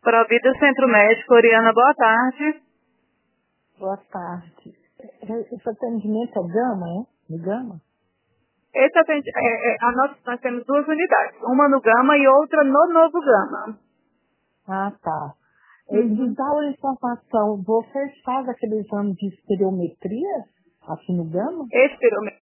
Provida Centro Médico, Oriana, boa tarde. Boa tarde. Esse atendimento é Gama, é? No Gama? Nós temos duas unidades, uma no Gama e outra no Novo Gama. Ah, tá. Me dá uma informação, vocês fazem aquele exame de estereometria aqui no Gama?